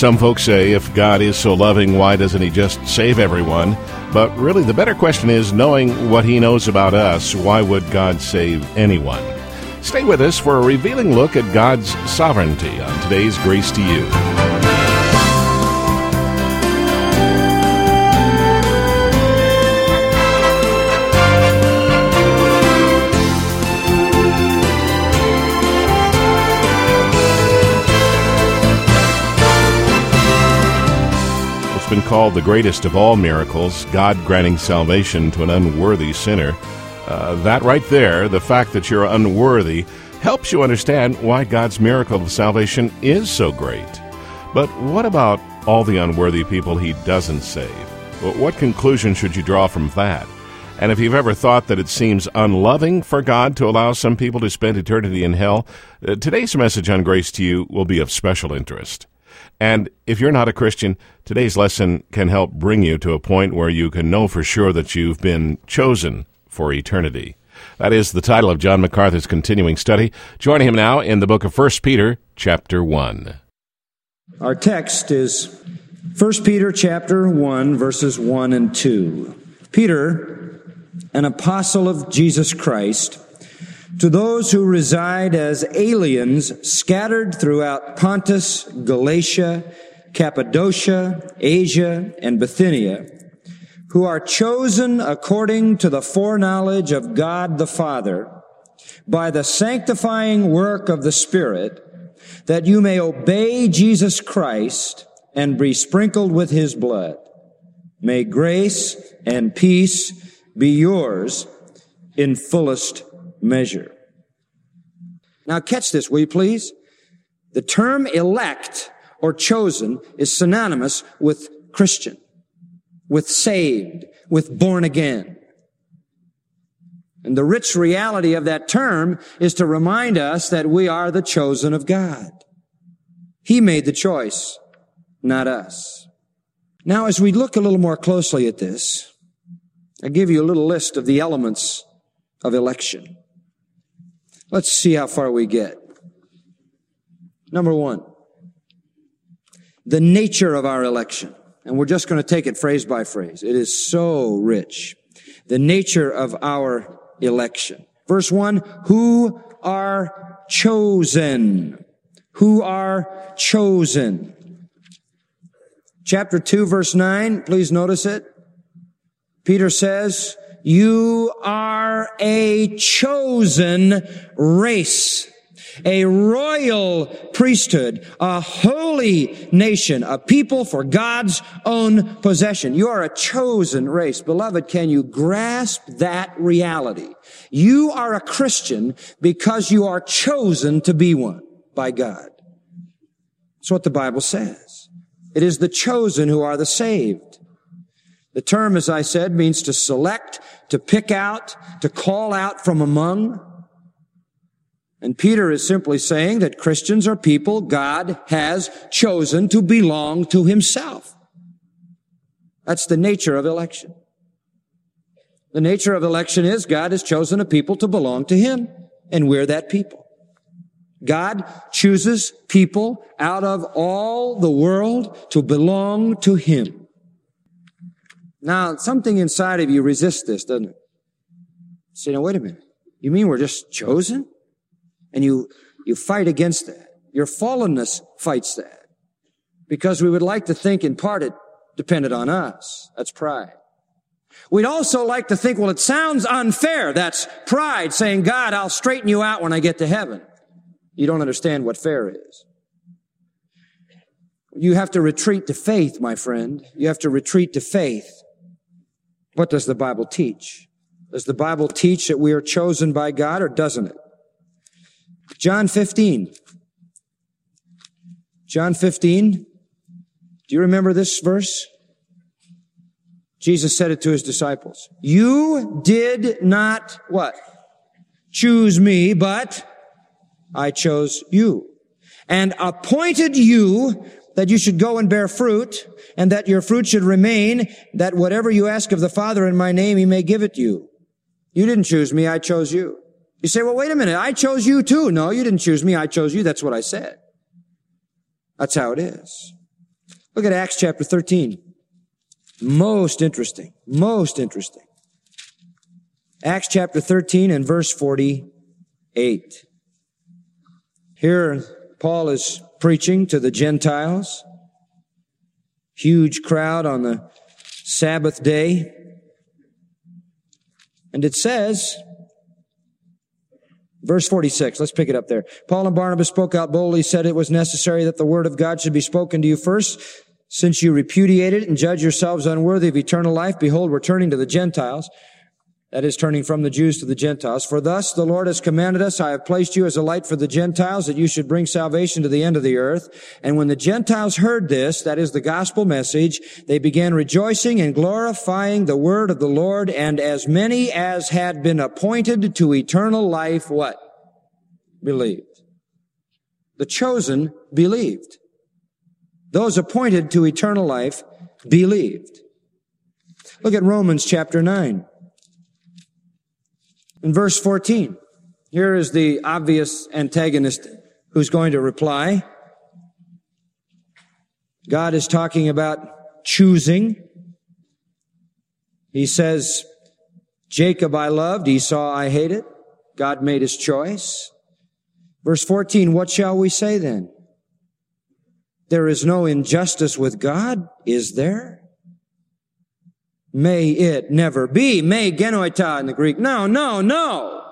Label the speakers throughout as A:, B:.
A: Some folks say, if God is so loving, why doesn't He just save everyone? But really, the better question is, knowing what He knows about us, why would God save anyone? Stay with us for a revealing look at God's sovereignty on today's Grace to You. Been called the greatest of all miracles, God granting salvation to an unworthy sinner. That right there, the fact that you're unworthy, helps you understand why God's miracle of salvation is so great. But what about all the unworthy people He doesn't save? Well, what conclusion should you draw from that? And if you've ever thought that it seems unloving for God to allow some people to spend eternity in hell, today's message on Grace to You will be of special interest. And if you're not a Christian, today's lesson can help bring you to a point where you can know for sure that you've been chosen for eternity. That is the title of John MacArthur's continuing study. Joining him now in the book of 1 Peter, chapter 1.
B: Our text is 1 Peter chapter 1, verses 1 and 2. Peter, an apostle of Jesus Christ, to those who reside as aliens scattered throughout Pontus, Galatia, Cappadocia, Asia, and Bithynia, who are chosen according to the foreknowledge of God the Father, by the sanctifying work of the Spirit, that you may obey Jesus Christ and be sprinkled with His blood. May grace and peace be yours in fullest measure. Now catch this, will you please? The term elect or chosen is synonymous with Christian, with saved, with born again. And the rich reality of that term is to remind us that we are the chosen of God. He made the choice, not us. Now, as we look a little more closely at this, I'll give you a little list of the elements of election. Let's see how far we get. Number one, the nature of our election. And we're just going to take it phrase by phrase. It is so rich. The nature of our election. Verse 1, who are chosen. Who are chosen. Chapter 2, verse 9, please notice it. Peter says, you are a chosen race, a royal priesthood, a holy nation, a people for God's own possession. You are a chosen race. Beloved, can you grasp that reality? You are a Christian because you are chosen to be one by God. That's what the Bible says. It is the chosen who are the saved. The term, as I said, means to select, to pick out, to call out from among. And Peter is simply saying that Christians are people God has chosen to belong to Himself. That's the nature of election. The nature of election is God has chosen a people to belong to Him, and we're that people. God chooses people out of all the world to belong to Him. Now, something inside of you resists this, doesn't it? You say, now, wait a minute. You mean we're just chosen? And you fight against that. Your fallenness fights that. Because we would like to think in part it depended on us. That's pride. We'd also like to think, well, it sounds unfair. That's pride saying, God, I'll straighten you out when I get to heaven. You don't understand what fair is. You have to retreat to faith, my friend. You have to retreat to faith. What does the Bible teach? Does the Bible teach that we are chosen by God, or doesn't it? John 15. John 15. Do you remember this verse? Jesus said it to His disciples. You did not, what? Choose me, but I chose you. And appointed you that you should go and bear fruit, and that your fruit should remain, that whatever you ask of the Father in my name, He may give it you. You didn't choose me, I chose you. You say, well, wait a minute, I chose you too. No, you didn't choose me, I chose you. That's what I said. That's how it is. Look at Acts chapter 13. Most interesting. Most interesting. Acts chapter 13 and verse 48. Here, Paul is preaching to the Gentiles. Huge crowd on the Sabbath day. And it says, verse 46, let's pick it up there. Paul and Barnabas spoke out boldly, said it was necessary that the word of God should be spoken to you first. Since you repudiated it and judge yourselves unworthy of eternal life, behold, we're turning to the Gentiles. That is, turning from the Jews to the Gentiles. For thus the Lord has commanded us, I have placed you as a light for the Gentiles, that you should bring salvation to the end of the earth. And when the Gentiles heard this, that is the gospel message, they began rejoicing and glorifying the word of the Lord, and as many as had been appointed to eternal life, what? Believed. The chosen believed. Those appointed to eternal life believed. Look at Romans chapter 9. In verse 14, here is the obvious antagonist who's going to reply. God is talking about choosing. He says, Jacob I loved, Esau I hated. God made his choice. Verse 14, what shall we say then? There is no injustice with God, is there? May it never be. May genoita in the Greek. No.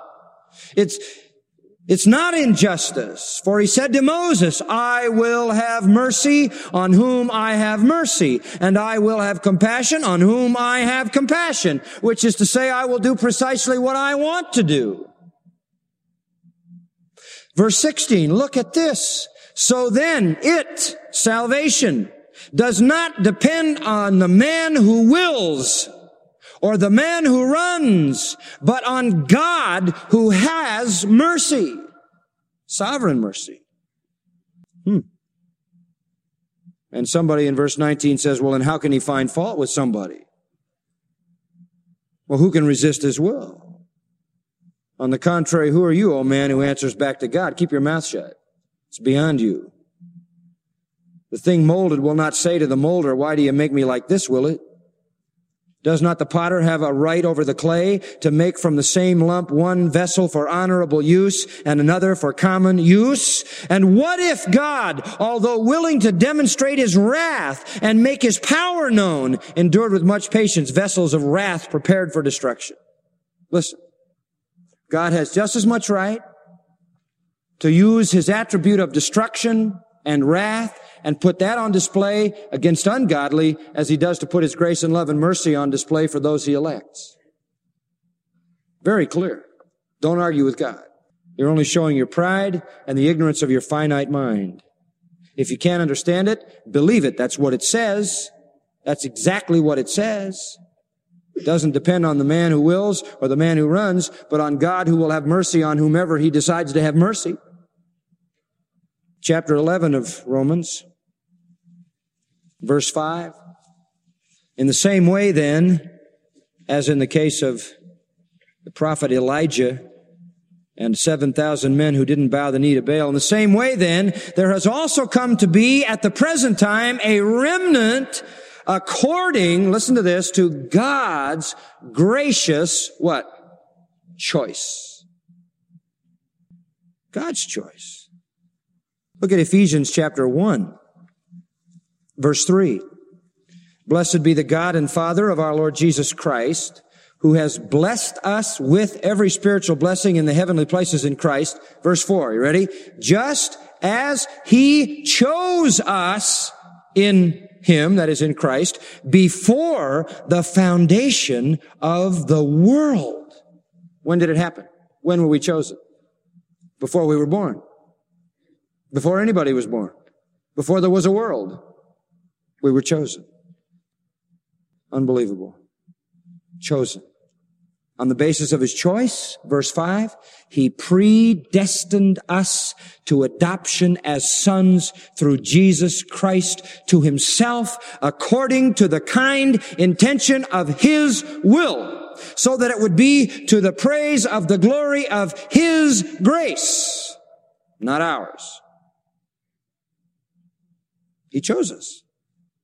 B: It's not injustice. For he said to Moses, I will have mercy on whom I have mercy, and I will have compassion on whom I have compassion, which is to say, I will do precisely what I want to do. Verse 16, look at this. So then salvation, does not depend on the man who wills or the man who runs, but on God who has mercy. Sovereign mercy. And somebody in verse 19 says, well, then how can he find fault with somebody? Well, who can resist his will? On the contrary, who are you, O man, who answers back to God? Keep your mouth shut. It's beyond you. The thing molded will not say to the molder, why do you make me like this, will it? Does not the potter have a right over the clay to make from the same lump one vessel for honorable use and another for common use? And what if God, although willing to demonstrate his wrath and make his power known, endured with much patience vessels of wrath prepared for destruction? Listen, God has just as much right to use his attribute of destruction and wrath and put that on display against ungodly as he does to put his grace and love and mercy on display for those he elects. Very clear. Don't argue with God. You're only showing your pride and the ignorance of your finite mind. If you can't understand it, believe it. That's what it says. That's exactly what it says. It doesn't depend on the man who wills or the man who runs, but on God who will have mercy on whomever he decides to have mercy. Chapter 11 of Romans, verse 5. In the same way then, as in the case of the prophet Elijah and 7,000 men who didn't bow the knee to Baal, in the same way then, there has also come to be at the present time a remnant according, listen to this, to God's gracious, what? Choice. God's choice. Look at Ephesians chapter 1, verse 3. Blessed be the God and Father of our Lord Jesus Christ, who has blessed us with every spiritual blessing in the heavenly places in Christ. Verse 4, you ready? Just as he chose us in him, that is in Christ, before the foundation of the world. When did it happen? When were we chosen? Before we were born. Before anybody was born. Before there was a world. We were chosen. Unbelievable. Chosen. On the basis of his choice, verse 5, he predestined us to adoption as sons through Jesus Christ to himself, according to the kind intention of his will, so that it would be to the praise of the glory of his grace, not ours. He chose us.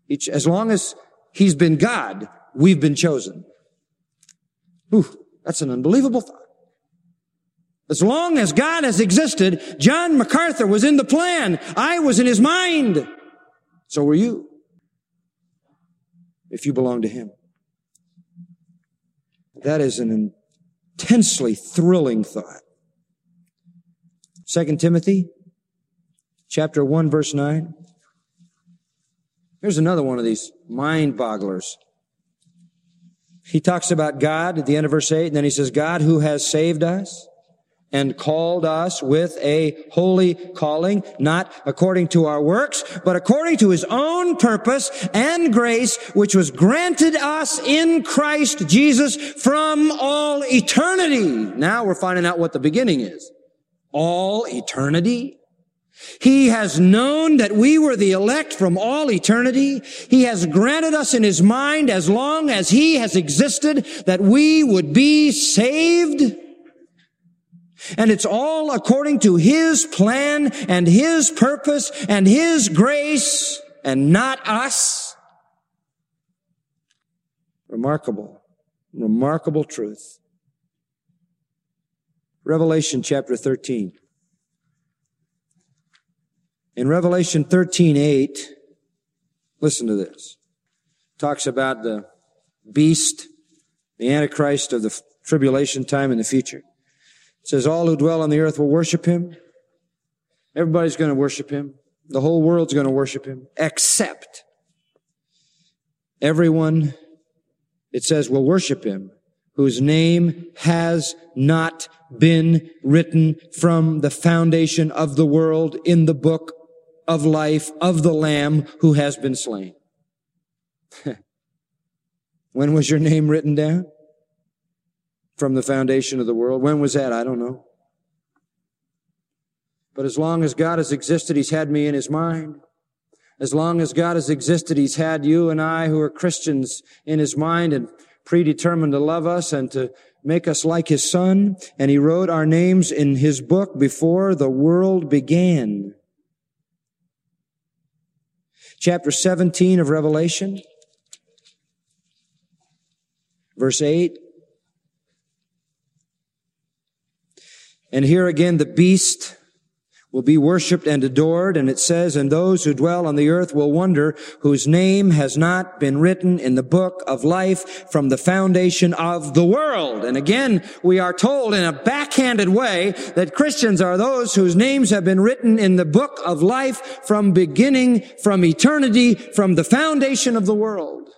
B: As long as He's been God, we've been chosen. Ooh, that's an unbelievable thought. As long as God has existed, John MacArthur was in the plan. I was in His mind. So were you, if you belong to Him. That is an intensely thrilling thought. 2 Timothy chapter 1, verse 9. Here's another one of these mind-bogglers. He talks about God at the end of verse 8, and then he says, God who has saved us and called us with a holy calling, not according to our works, but according to His own purpose and grace, which was granted us in Christ Jesus from all eternity. Now we're finding out what the beginning is. All eternity? He has known that we were the elect from all eternity. He has granted us in His mind, as long as He has existed, that we would be saved. And it's all according to His plan and His purpose and His grace and not us. Remarkable, remarkable truth. Revelation chapter 13. In Revelation 13:8, listen to this. Talks about the beast, the Antichrist of the tribulation time in the future. It says, all who dwell on the earth will worship Him. Everybody's going to worship Him. The whole world's going to worship Him, except everyone, it says, will worship Him, whose name has not been written from the foundation of the world in the book of life of the Lamb who has been slain. When was your name written down? From the foundation of the world. When was that? I don't know. But as long as God has existed, He's had me in His mind. As long as God has existed, He's had you and I who are Christians in His mind and predetermined to love us and to make us like His Son. And He wrote our names in His book before the world began. Chapter 17 of Revelation, verse 8. And here again the beast will be worshipped and adored, and it says, and those who dwell on the earth will wonder, whose name has not been written in the book of life from the foundation of the world. And again, we are told in a backhanded way that Christians are those whose names have been written in the book of life from beginning, from eternity, from the foundation of the world.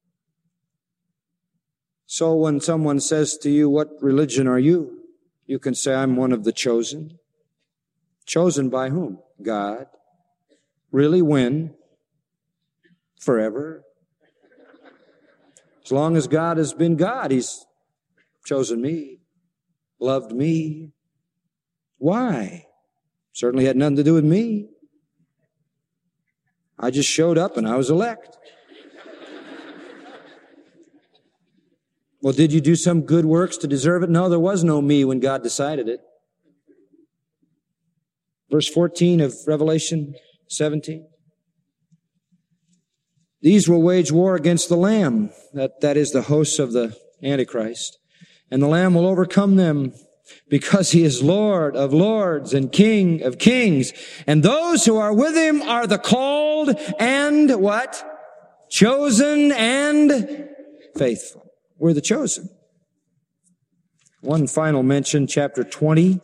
B: So when someone says to you, what religion are you? You can say, I'm one of the chosen. Chosen by whom? God. Really, when? Forever. As long as God has been God, He's chosen me, loved me. Why? Certainly had nothing to do with me. I just showed up and I was elect. Well, did you do some good works to deserve it? No, there was no me when God decided it. Verse 14 of Revelation 17. These will wage war against the Lamb. That is the hosts of the Antichrist. And the Lamb will overcome them because He is Lord of lords and King of kings. And those who are with Him are the called and what? Chosen and faithful. We're the chosen. One final mention, chapter 20.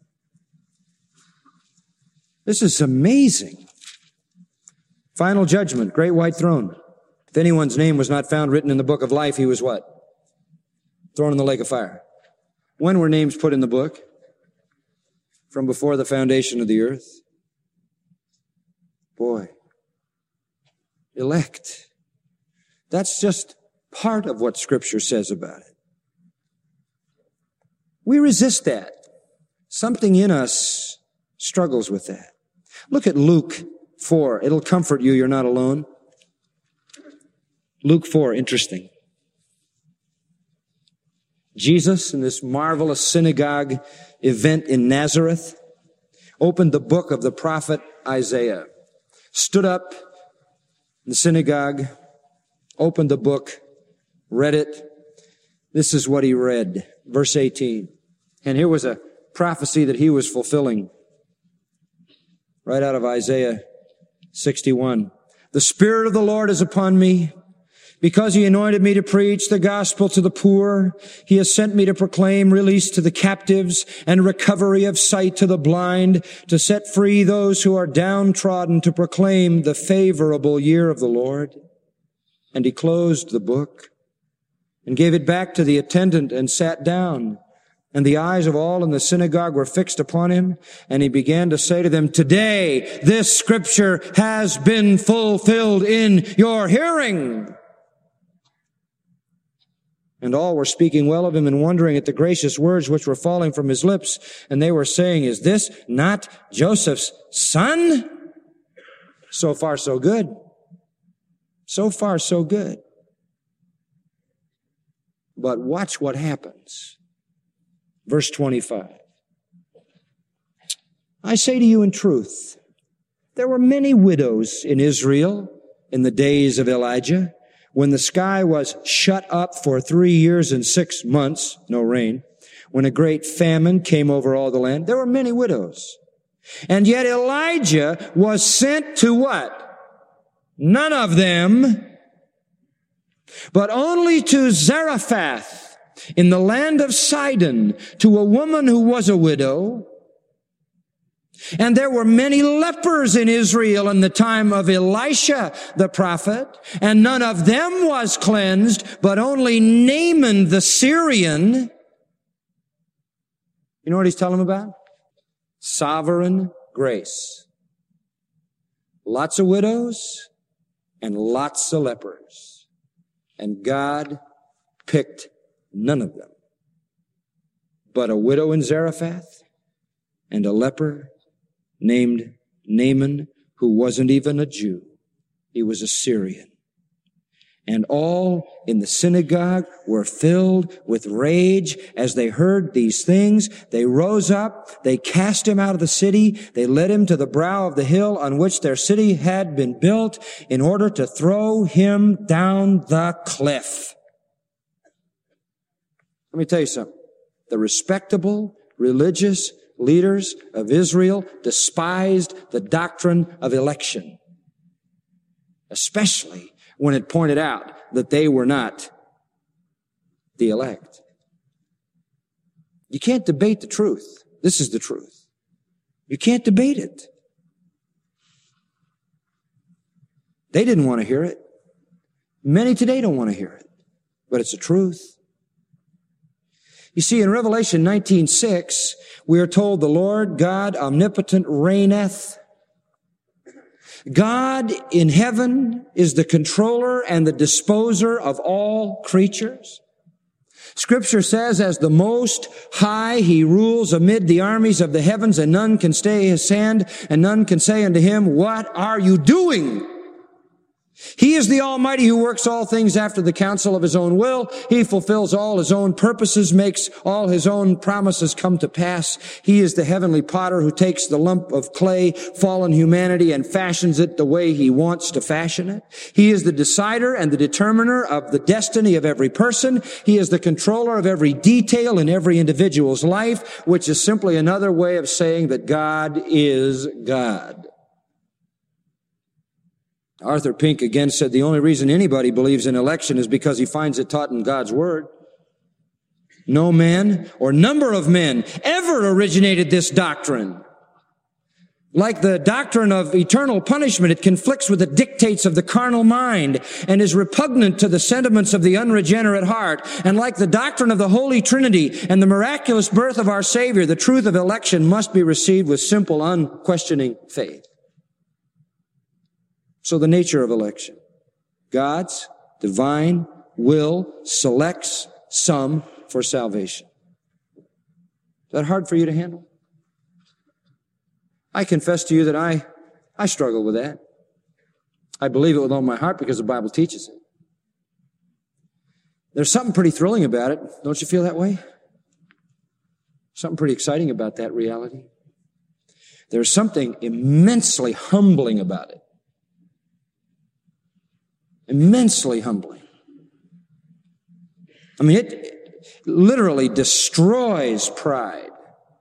B: This is amazing. Final judgment, great white throne. If anyone's name was not found written in the book of life, he was what? Thrown in the lake of fire. When were names put in the book? From before the foundation of the earth. Boy. Elect. That's just part of what Scripture says about it. We resist that. Something in us struggles with that. Look at Luke 4. It'll comfort you. You're not alone. Luke 4. Interesting. Jesus, in this marvelous synagogue event in Nazareth, opened the book of the prophet Isaiah, stood up the synagogue, opened the book, read it. This is what he read, verse 18. And here was a prophecy that he was fulfilling right out of Isaiah 61. The Spirit of the Lord is upon me, because he anointed me to preach the gospel to the poor. He has sent me to proclaim release to the captives and recovery of sight to the blind, to set free those who are downtrodden, to proclaim the favorable year of the Lord. And he closed the book and gave it back to the attendant and sat down. And the eyes of all in the synagogue were fixed upon him. And he began to say to them, today this scripture has been fulfilled in your hearing. And all were speaking well of him and wondering at the gracious words which were falling from his lips. And they were saying, is this not Joseph's son? So far, so good. So far, so good. But watch what happens. Verse 25. I say to you in truth, there were many widows in Israel in the days of Elijah, when the sky was shut up for 3 years and 6 months, no rain, when a great famine came over all the land. There were many widows. And yet Elijah was sent to what? None of them, but only to Zarephath in the land of Sidon, to a woman who was a widow. And there were many lepers in Israel in the time of Elisha the prophet, and none of them was cleansed, but only Naaman the Syrian. You know what he's telling them about? Sovereign grace. Lots of widows and lots of lepers. And God picked none of them, but a widow in Zarephath and a leper named Naaman, who wasn't even a Jew. He was a Syrian. And all in the synagogue were filled with rage as they heard these things. They rose up, they cast him out of the city, they led him to the brow of the hill on which their city had been built in order to throw him down the cliff. Let me tell you something. The respectable religious leaders of Israel despised the doctrine of election, especially when it pointed out that they were not the elect. You can't debate the truth. This is the truth. You can't debate it. They didn't want to hear it. Many today don't want to hear it, but it's the truth. You see, in Revelation 19:6, we are told the Lord God omnipotent reigneth. God in heaven is the controller and the disposer of all creatures. Scripture says, as the Most High, He rules amid the armies of the heavens, and none can stay His hand, and none can say unto Him, what are you doing? He is the Almighty who works all things after the counsel of His own will. He fulfills all His own purposes, makes all His own promises come to pass. He is the heavenly potter who takes the lump of clay, fallen humanity, and fashions it the way He wants to fashion it. He is the decider and the determiner of the destiny of every person. He is the controller of every detail in every individual's life, which is simply another way of saying that God is God. Arthur Pink again said the only reason anybody believes in election is because he finds it taught in God's Word. No man or number of men ever originated this doctrine. Like the doctrine of eternal punishment, it conflicts with the dictates of the carnal mind and is repugnant to the sentiments of the unregenerate heart. And like the doctrine of the Holy Trinity and the miraculous birth of our Savior, the truth of election must be received with simple, unquestioning faith. So the nature of election. God's divine will selects some for salvation. Is that hard for you to handle? I confess to you that I struggle with that. I believe it with all my heart because the Bible teaches it. There's something pretty thrilling about it. Don't you feel that way? Something pretty exciting about that reality. There's something immensely humbling about it. Immensely humbling. I mean, it literally destroys pride.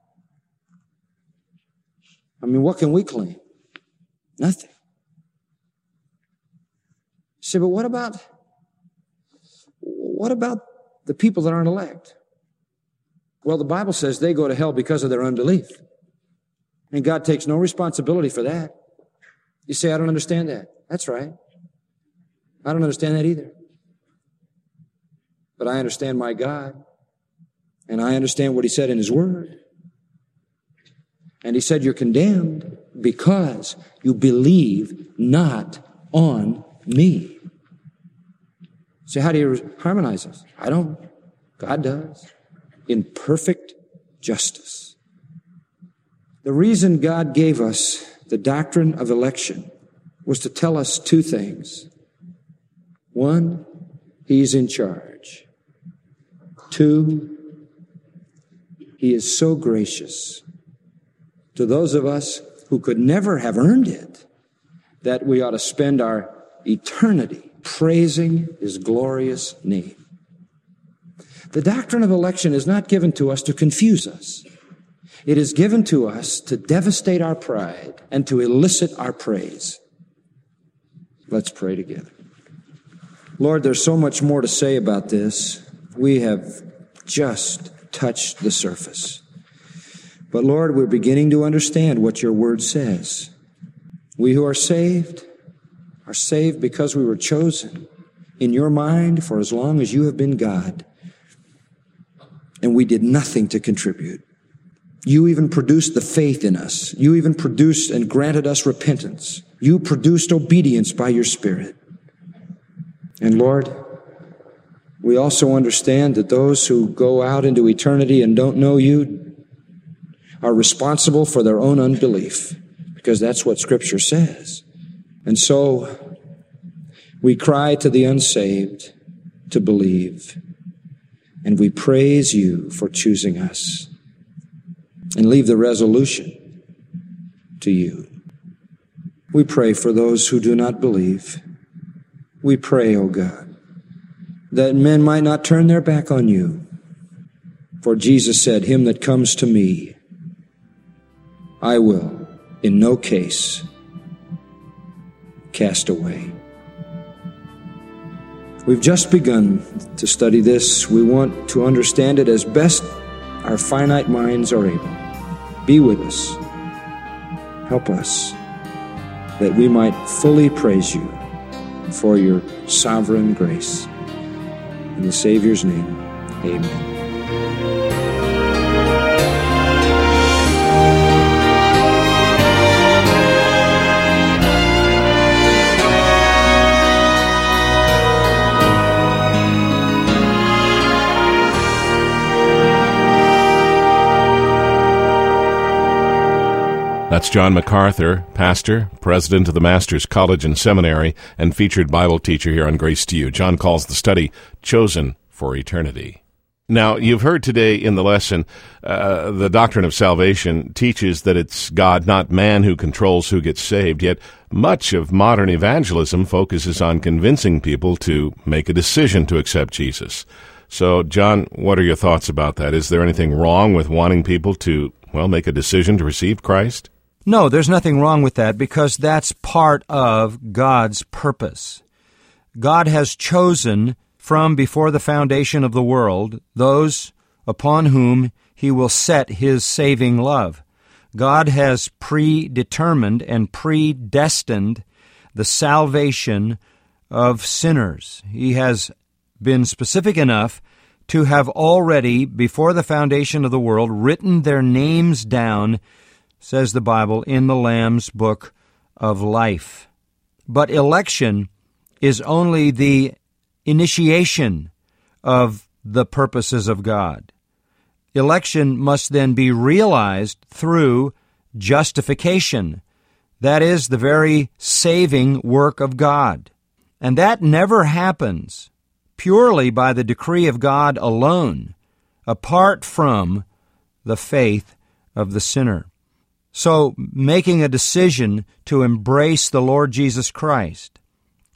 B: I mean, what can we claim? Nothing. You say, but what about the people that aren't elect? Well, the Bible says they go to hell because of their unbelief. And God takes no responsibility for that. You say, I don't understand that. That's right. I don't understand that either. But I understand my God. And I understand what He said in His Word. And He said, you're condemned because you believe not on me. So how do you harmonize this? I don't. God does. In perfect justice. The reason God gave us the doctrine of election was to tell us two things. One, He's in charge. Two, He is so gracious to those of us who could never have earned it, that we ought to spend our eternity praising His glorious name. The doctrine of election is not given to us to confuse us. It is given to us to devastate our pride and to elicit our praise. Let's pray together. Lord, there's so much more to say about this. We have just touched the surface. But Lord, we're beginning to understand what your word says. We who are saved because we were chosen in your mind for as long as you have been God. And we did nothing to contribute. You even produced the faith in us. You even produced and granted us repentance. You produced obedience by your Spirit. And Lord, we also understand that those who go out into eternity and don't know you are responsible for their own unbelief, because that's what Scripture says. And so we cry to the unsaved to believe. And we praise you for choosing us, and leave the resolution to you. We pray for those who do not believe. We pray, O God, that men might not turn their back on you. For Jesus said, him that comes to me, I will in no case cast away. We've just begun to study this. We want to understand it as best our finite minds are able. Be with us. Help us that we might fully praise you for your sovereign grace. In the Savior's name, amen.
A: That's John MacArthur, pastor, president of the Masters College and Seminary, and featured Bible teacher here on Grace to You. John calls the study Chosen for Eternity. Now, you've heard today in the lesson, the doctrine of salvation teaches that it's God, not man, who controls who gets saved, yet much of modern evangelism focuses on convincing people to make a decision to accept Jesus. So, John, what are your thoughts about that? Is there anything wrong with wanting people to, make a decision to receive Christ?
C: No, there's nothing wrong with that, because that's part of God's purpose. God has chosen from before the foundation of the world those upon whom He will set His saving love. God has predetermined and predestined the salvation of sinners. He has been specific enough to have already, before the foundation of the world, written their names down, says the Bible, in the Lamb's book of life. But election is only the initiation of the purposes of God. Election must then be realized through justification. That is the very saving work of God. And that never happens purely by the decree of God alone, apart from the faith of the sinner. So, making a decision to embrace the Lord Jesus Christ,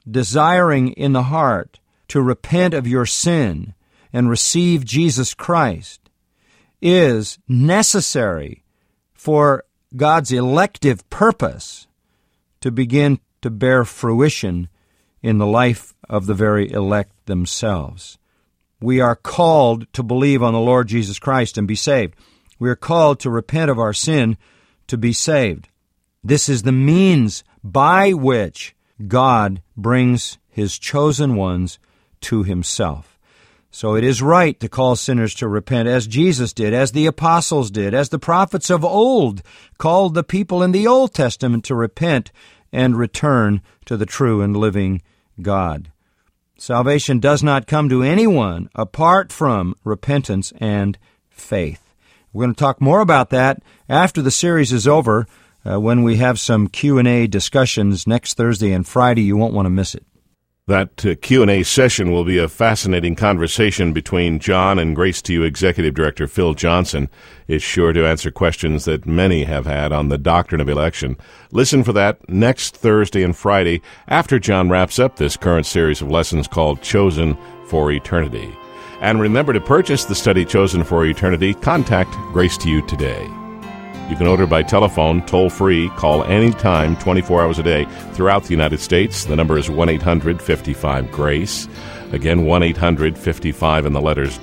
C: desiring in the heart to repent of your sin and receive Jesus Christ is necessary for God's elective purpose to begin to bear fruition in the life of the very elect themselves. We are called to believe on the Lord Jesus Christ and be saved. We are called to repent of our sin to be saved. This is the means by which God brings His chosen ones to Himself. So it is right to call sinners to repent as Jesus did, as the apostles did, as the prophets of old called the people in the Old Testament to repent and return to the true and living God. Salvation does not come to anyone apart from repentance and faith. We're going to talk more about that after the series is over, when we have some Q&A discussions next Thursday and Friday. You won't want to miss it.
A: That Q&A session will be a fascinating conversation between John and Grace to You Executive Director Phil Johnson. Is sure to answer questions that many have had on the doctrine of election. Listen for that next Thursday and Friday after John wraps up this current series of lessons called Chosen for Eternity. And remember to purchase the study Chosen for Eternity. Contact Grace to You today. You can order by telephone, toll-free, call anytime, 24 hours a day, throughout the United States. The number is 1-800-55-GRACE. Again, 1-800-55 and the letters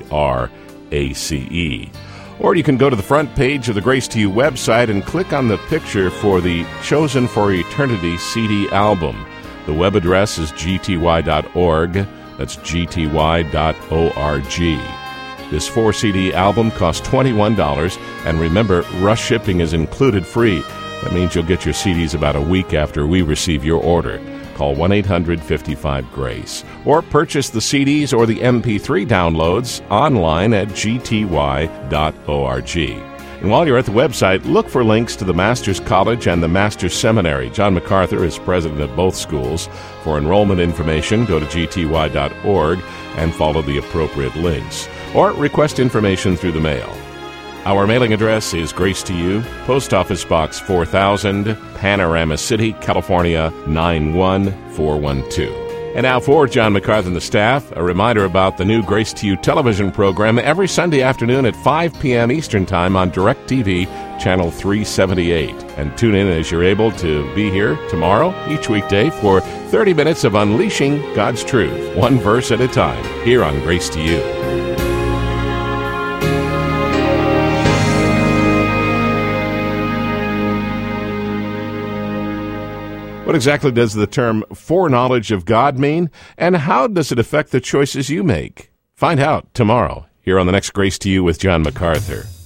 A: GRACE. Or you can go to the front page of the Grace to You website and click on the picture for the Chosen for Eternity CD album. The web address is gty.org. That's gty.org. This 4-CD album costs $21, and remember, rush shipping is included free. That means you'll get your CDs about a week after we receive your order. Call 1-800-55-GRACE. Or purchase the CDs or the MP3 downloads online at gty.org. And while you're at the website, look for links to the Master's College and the Master's Seminary. John MacArthur is president of both schools. For enrollment information, go to gty.org and follow the appropriate links. Or request information through the mail. Our mailing address is Grace to You, Post Office Box 4000, Panorama City, California 91412. And now for John MacArthur and the staff, a reminder about the new Grace to You television program every Sunday afternoon at 5 p.m. Eastern Time on DirecTV, Channel 378. And tune in as you're able to be here tomorrow, each weekday, for 30 minutes of unleashing God's truth, one verse at a time, here on Grace to You. What exactly does the term foreknowledge of God mean, and how does it affect the choices you make? Find out tomorrow, here on the next Grace to You with John MacArthur.